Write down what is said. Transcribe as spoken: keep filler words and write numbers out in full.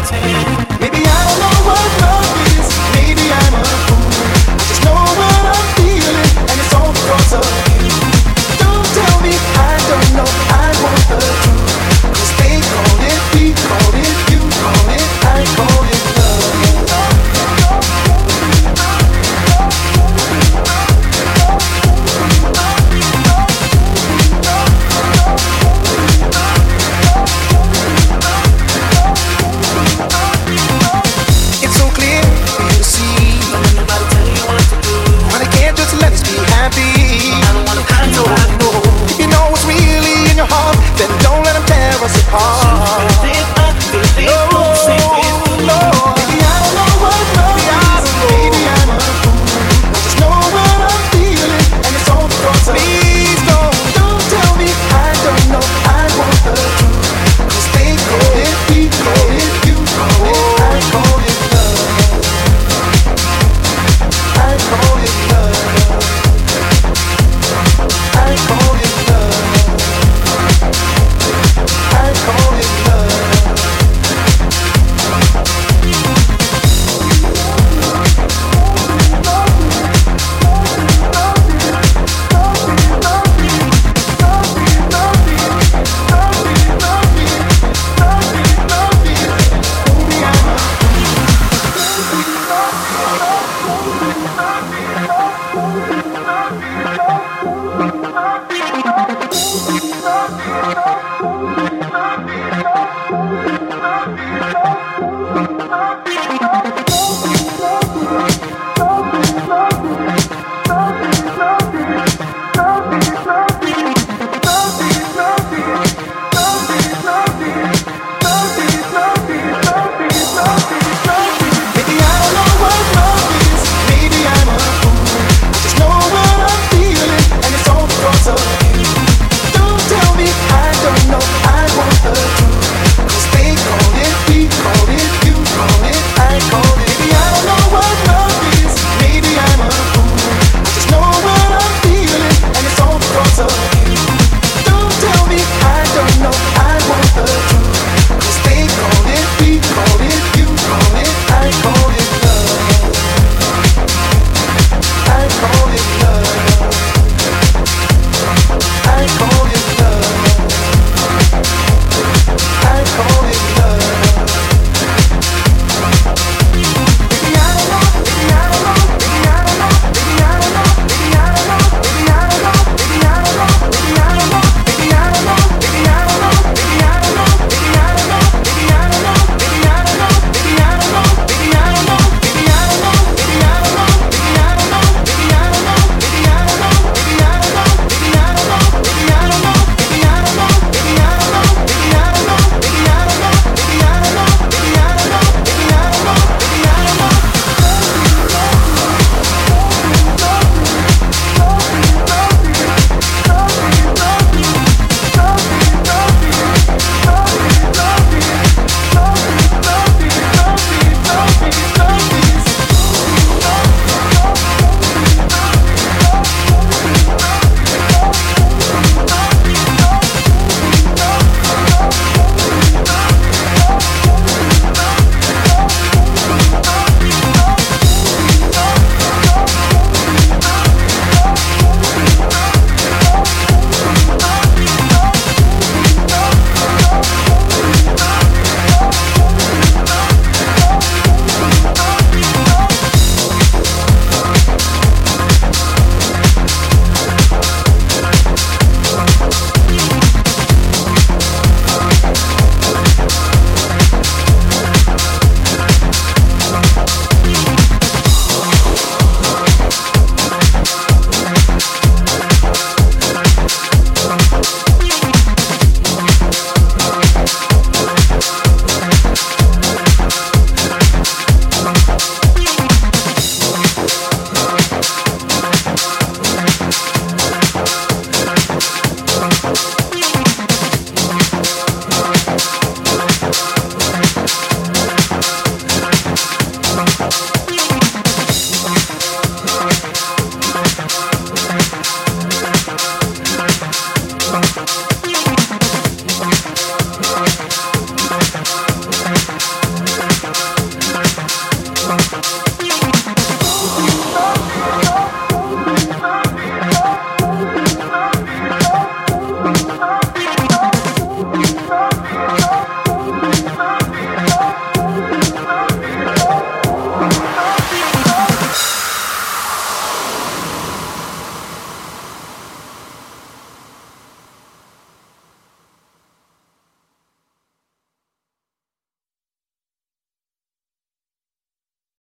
Maybe I don't know what love is. Maybe I'm a fool. I just know what I'm feeling, and it's all because of you. Don't tell me I don't know. I want the truth. 'Cause they call it, we call it, you call it, I call it love. It's so clear for you to see. Nobody tell you what to do. But I can't just let us be happy. I don't wanna find no, I know. If you know what's really in your heart, then don't let them tear us apart. Love